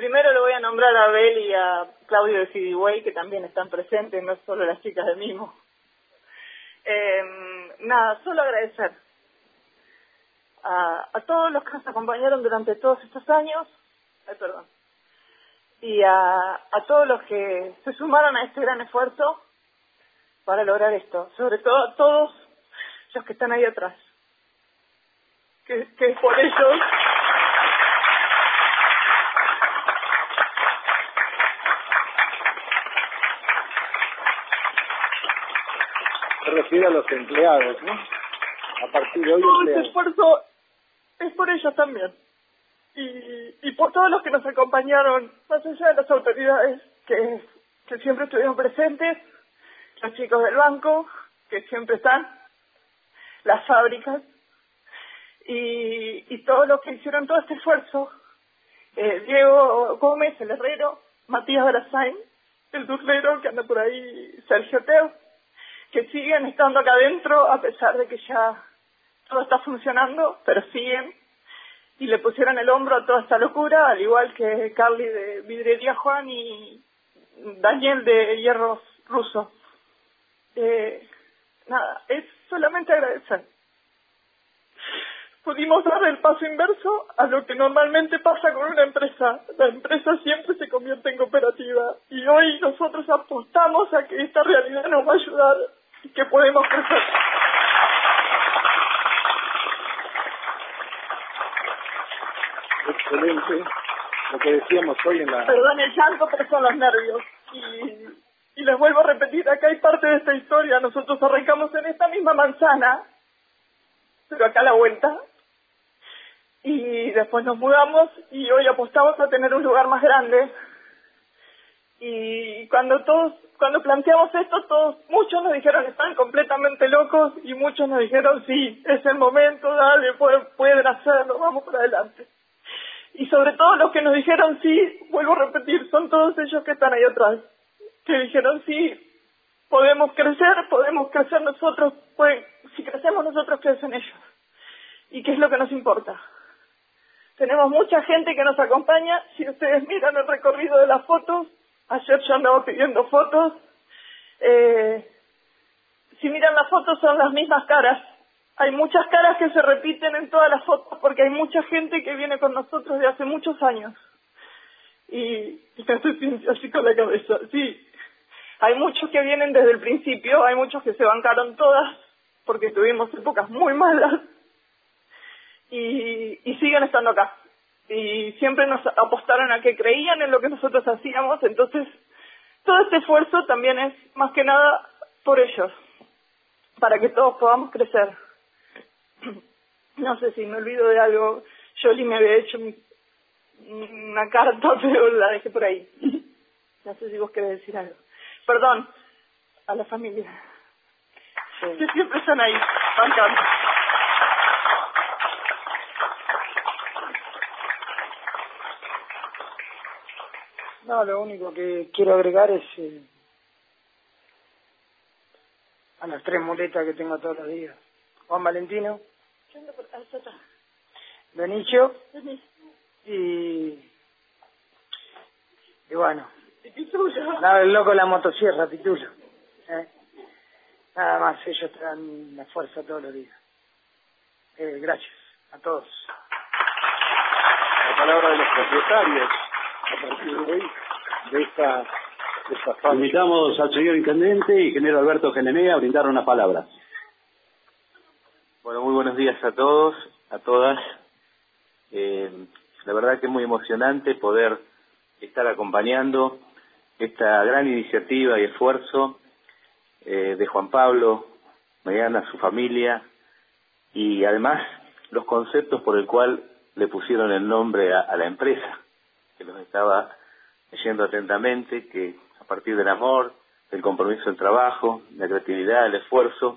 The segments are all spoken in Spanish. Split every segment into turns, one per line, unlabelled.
Primero lo voy a nombrar a Abel y a Claudio de Fidyway, que también están presentes, no solo las chicas de Mimo. Nada, solo agradecer a todos los que nos acompañaron durante todos estos años, y a todos los que se sumaron a este gran esfuerzo para lograr esto, sobre todo a todos los que están ahí atrás, que por ellos
se refiere a los empleados, ¿no? A partir de hoy,
todo
empleados.
este esfuerzo es por ellos también, y por todos los que nos acompañaron, más allá de las autoridades que siempre estuvieron presentes, los chicos del banco, que siempre están, las fábricas, y todos los que hicieron todo este esfuerzo, Diego Gómez, el herrero, Matías Brazain, el turlero que anda por ahí, Sergio Teo, que siguen estando acá adentro a pesar de que ya todo está funcionando, pero siguen y le pusieron el hombro a toda esta locura, al igual que Carly de Vidrería Juan y Daniel de Hierros Ruso. Nada, es solamente agradecer. Pudimos dar el paso inverso a lo que normalmente pasa con una empresa. La empresa siempre se convierte en cooperativa y hoy nosotros apostamos a que esta realidad nos va a ayudar y que podemos crecer.
Excelente. Lo que decíamos hoy en la...
Perdón el llanto, pero son los nervios. Y les vuelvo a repetir, acá hay parte de esta historia. Nosotros arrancamos en esta misma manzana, pero acá a la vuelta. Y después nos mudamos y hoy apostamos a tener un lugar más grande. Y cuando planteamos esto, muchos nos dijeron que están completamente locos y muchos nos dijeron sí, es el momento, dale, pueden hacerlo, vamos para adelante. Y sobre todo los que nos dijeron sí, vuelvo a repetir, son todos ellos que están ahí atrás, que dijeron sí, podemos crecer nosotros, si crecemos nosotros, crecen ellos. ¿Y qué es lo que nos importa? Tenemos mucha gente que nos acompaña. Si ustedes miran el recorrido de las fotos, ayer yo andaba pidiendo fotos, si miran las fotos son las mismas caras. Hay muchas caras que se repiten en todas las fotos porque hay mucha gente que viene con nosotros de hace muchos años. Y me estoy así con la cabeza. Sí, hay muchos que vienen desde el principio, hay muchos que se bancaron todas porque tuvimos épocas muy malas y siguen estando acá. Y siempre nos apostaron a que creían en lo que nosotros hacíamos, entonces todo este esfuerzo también es más que nada por ellos, para que todos podamos crecer. No sé si me olvido de algo. Yoli me había hecho una carta, pero la dejé por ahí. No sé si vos querés decir algo. Perdón, a la familia. Sí. Que siempre están ahí, bancando.
No, lo único que quiero agregar es a las 3 muletas que tengo todos los días. Juan Valentino, Benicio y bueno, nada, el loco de la motosierra, Pitulo. Nada más, ellos te dan la fuerza todos los días. Gracias a todos.
La palabra de los propietarios a partir de hoy de esta fábrica.
Invitamos al señor Intendente, ingeniero Alberto Genemea, a brindar una palabra.
Bueno, muy buenos días a todos, a todas. La verdad que es muy emocionante poder estar acompañando esta gran iniciativa y esfuerzo de Juan Pablo, Mariana, su familia, y además los conceptos por el cual le pusieron el nombre a la empresa, que los estaba leyendo atentamente, que a partir del amor, del compromiso del trabajo, la creatividad, el esfuerzo.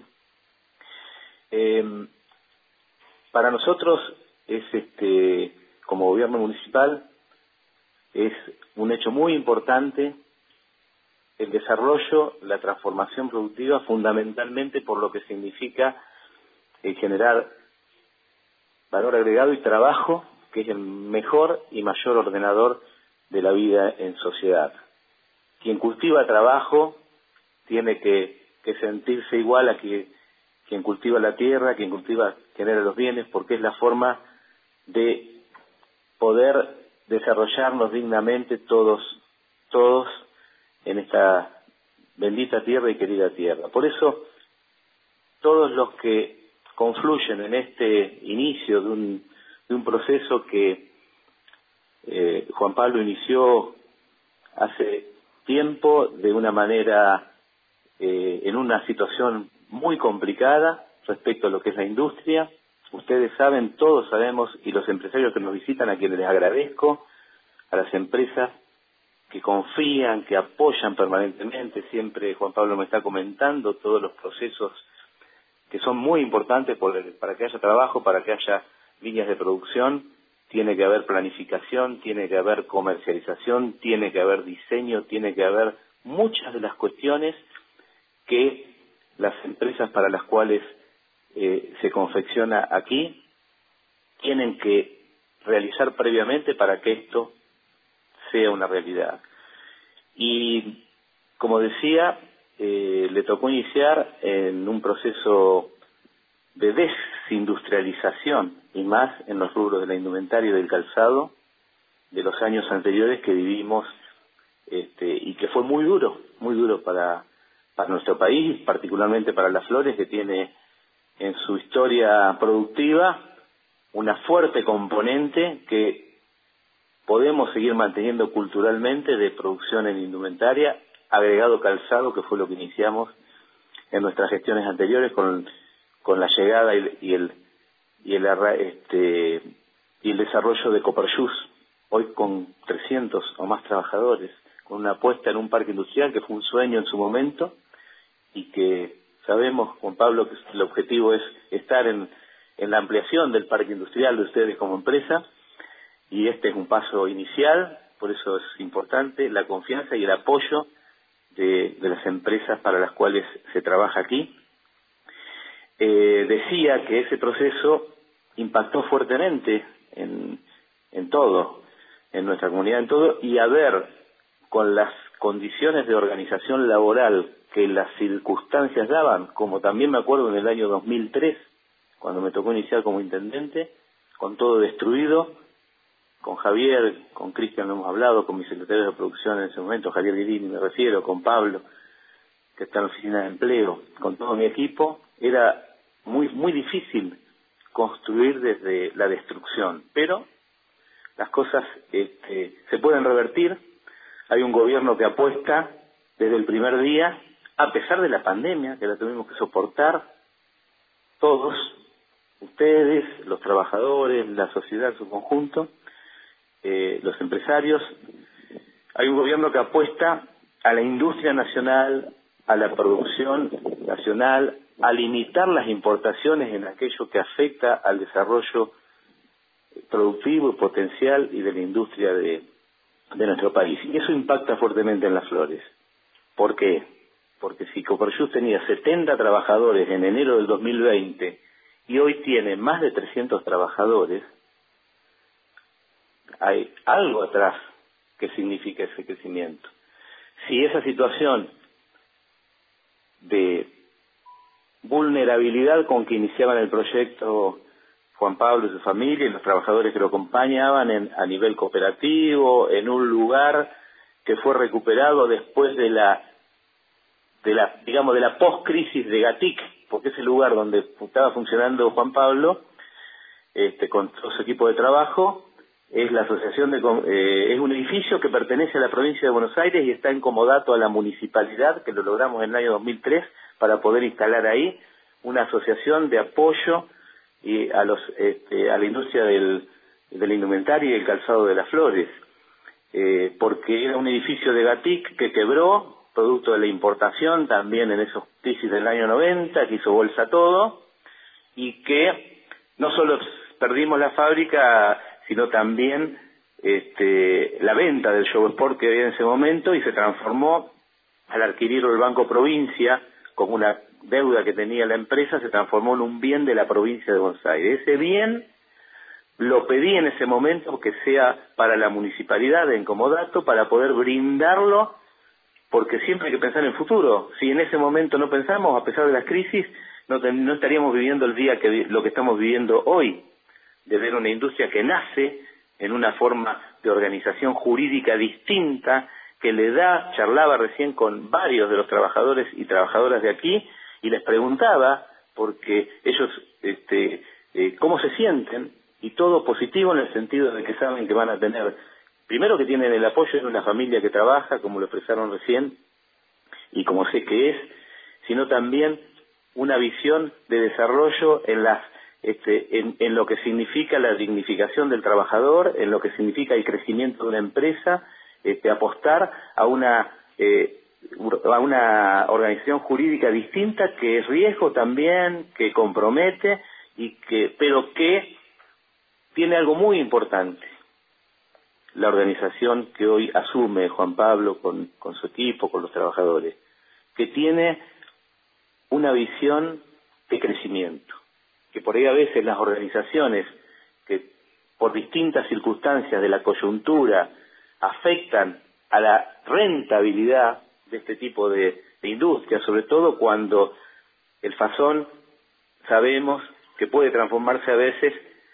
Para nosotros es como gobierno municipal es un hecho muy importante el desarrollo, la transformación productiva, fundamentalmente por lo que significa generar valor agregado y trabajo, que es el mejor y mayor ordenador de la vida en sociedad. Quien cultiva trabajo tiene que sentirse igual a quien cultiva la tierra, quien genera los bienes, porque es la forma de poder desarrollarnos dignamente todos en esta bendita tierra y querida tierra. Por eso, todos los que confluyen en este inicio de un proceso que Juan Pablo inició hace tiempo de una manera, en una situación muy complicada respecto a lo que es la industria. Ustedes saben, todos sabemos, y los empresarios que nos visitan, a quienes les agradezco, a las empresas que confían, que apoyan permanentemente. Siempre Juan Pablo me está comentando todos los procesos que son muy importantes para que haya trabajo, para que haya líneas de producción. Tiene que haber planificación, tiene que haber comercialización, tiene que haber diseño, tiene que haber muchas de las cuestiones que las empresas para las cuales se confecciona aquí tienen que realizar previamente para que esto sea una realidad. Y como decía, le tocó iniciar en un proceso de desindustrialización, y más en los rubros de la indumentaria y del calzado, de los años anteriores que vivimos, y que fue muy duro para nuestro país, particularmente para las flores, que tiene en su historia productiva una fuerte componente que podemos seguir manteniendo culturalmente de producción en indumentaria, agregado calzado, que fue lo que iniciamos en nuestras gestiones anteriores con la llegada y el desarrollo de Coperjus, hoy con 300 o más trabajadores, con una apuesta en un parque industrial que fue un sueño en su momento, y que sabemos, Juan Pablo, que el objetivo es estar en la ampliación del parque industrial de ustedes como empresa, y este es un paso inicial. Por eso es importante la confianza y el apoyo de las empresas para las cuales se trabaja aquí. Decía que ese proceso impactó fuertemente en todo, en nuestra comunidad, en todo, y a ver, con las condiciones de organización laboral que las circunstancias daban, como también me acuerdo en el año 2003, cuando me tocó iniciar como intendente, con todo destruido, con Javier, con Cristian lo hemos hablado, con mi secretario de producción en ese momento, Javier Guirini me refiero, con Pablo, que está en la oficina de empleo, con todo mi equipo, era muy difícil construir desde la destrucción, pero las cosas se pueden revertir. Hay un gobierno que apuesta desde el primer día, a pesar de la pandemia, que la tuvimos que soportar todos, ustedes, los trabajadores, la sociedad en su conjunto, los empresarios. Hay un gobierno que apuesta a la industria nacional, a la producción nacional, a limitar las importaciones en aquello que afecta al desarrollo productivo y potencial y de la industria de nuestro país. Y eso impacta fuertemente en las flores. ¿Por qué? Porque si Coperjus tenía 70 trabajadores en enero del 2020 y hoy tiene más de 300 trabajadores, hay algo atrás que significa ese crecimiento. Si esa situación de vulnerabilidad con que iniciaban el proyecto Juan Pablo y su familia y los trabajadores que lo acompañaban a nivel cooperativo, en un lugar que fue recuperado después de la post-crisis de Gatic, porque es el lugar donde estaba funcionando Juan Pablo, con todo su equipo de trabajo, es la asociación es un edificio que pertenece a la provincia de Buenos Aires y está en comodato a la municipalidad, que lo logramos en el año 2003 para poder instalar ahí una asociación de apoyo y a la industria de la indumentaria y el calzado de las flores, porque era un edificio de Gatic que quebró, producto de la importación también en esos crisis del año 90, que hizo bolsa todo, y que no solo perdimos la fábrica, sino también la venta del show sport que había en ese momento, y se transformó, al adquirirlo el Banco Provincia, como una deuda que tenía la empresa, se transformó en un bien de la provincia de Buenos Aires. Ese bien lo pedí en ese momento que sea para la municipalidad de Incomodato, para poder brindarlo, porque siempre hay que pensar en el futuro. Si en ese momento no pensamos, a pesar de las crisis, no estaríamos viviendo el día lo que estamos viviendo hoy, de ver una industria que nace en una forma de organización jurídica distinta, que le da, charlaba recién con varios de los trabajadores y trabajadoras de aquí, y les preguntaba, porque ellos, cómo se sienten, y todo positivo en el sentido de que saben que van a tener, primero que tienen el apoyo de una familia que trabaja, como lo expresaron recién, y como sé que es, sino también una visión de desarrollo en lo que significa la dignificación del trabajador, en lo que significa el crecimiento de una empresa, apostar a una organización jurídica distinta que es riesgo también, que compromete pero que tiene algo muy importante. La organización que hoy asume Juan Pablo con su equipo, con los trabajadores, que tiene una visión de crecimiento, que por ahí a veces las organizaciones que por distintas circunstancias de la coyuntura afectan a la rentabilidad de este tipo de industria, sobre todo cuando el Fasón sabemos que puede transformarse a veces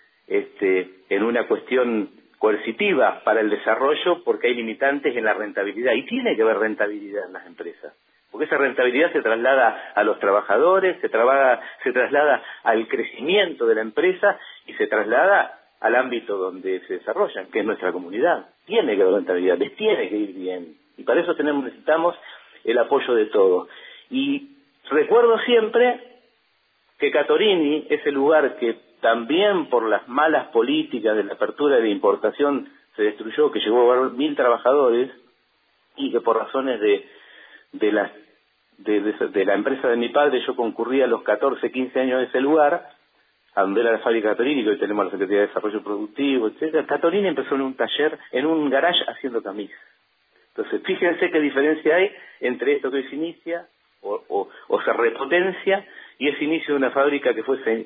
en una cuestión coercitiva para el desarrollo, porque hay limitantes en la rentabilidad, y tiene que haber rentabilidad en las empresas, porque esa rentabilidad se traslada a los trabajadores, se traslada al crecimiento de la empresa y se traslada al ámbito donde se desarrollan, que es nuestra comunidad. Tiene que haber rentabilidad, les tiene que ir bien, y para eso necesitamos el apoyo de todos. Y recuerdo siempre que Catorini, ese lugar que también por las malas políticas de la apertura de importación se destruyó, que llegó a 1.000 trabajadores, y que por razones de la empresa de mi padre yo concurría a los 14, 15 años de ese lugar, a donde era la fábrica Catorini, que hoy tenemos la Secretaría de Desarrollo Productivo, etcétera. Catorini empezó en un taller, en un garage haciendo camisas. Entonces, fíjense qué diferencia hay entre esto que hoy se inicia, o se repotencia, y ese inicio de una fábrica que fuese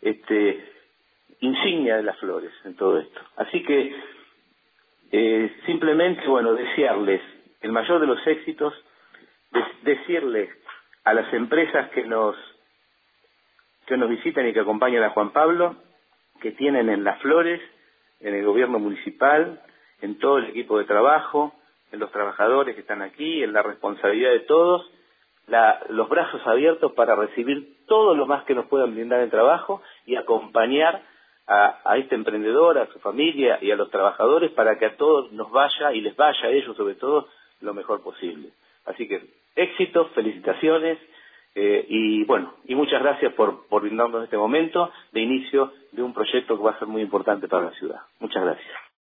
insignia de las flores en todo esto. Así que simplemente, desearles el mayor de los éxitos, decirles a las empresas que nos visitan y que acompañan a Juan Pablo, que tienen en Las Flores, en el gobierno municipal, en todo el equipo de trabajo, en los trabajadores que están aquí, en la responsabilidad de todos, los brazos abiertos para recibir todo lo más que nos puedan brindar en trabajo y acompañar a este emprendedor, a su familia y a los trabajadores para que a todos nos vaya y les vaya a ellos sobre todo lo mejor posible. Así que éxitos, felicitaciones y muchas gracias por brindarnos este momento de inicio de un proyecto que va a ser muy importante para la ciudad. Muchas gracias.